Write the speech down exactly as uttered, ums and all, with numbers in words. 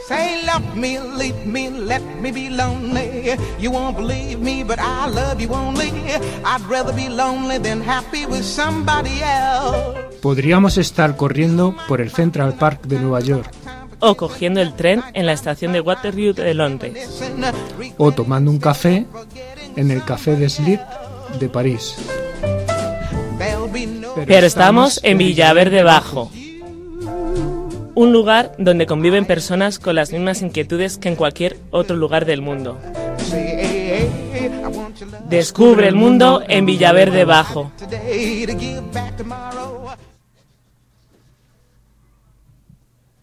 Say love me, leave me, let me be lonely. You won't believe me, but I love you only. I'd rather be lonely than happy with somebody else. Podríamos estar corriendo por el Central Park de Nueva York. O cogiendo el tren en la estación de Waterloo de Londres. O tomando un café en el Café des Lids de París. Pero, Pero estamos en Villaverde Bajo, un lugar donde conviven personas con las mismas inquietudes que en cualquier otro lugar del mundo. Descubre el mundo en Villaverde Bajo.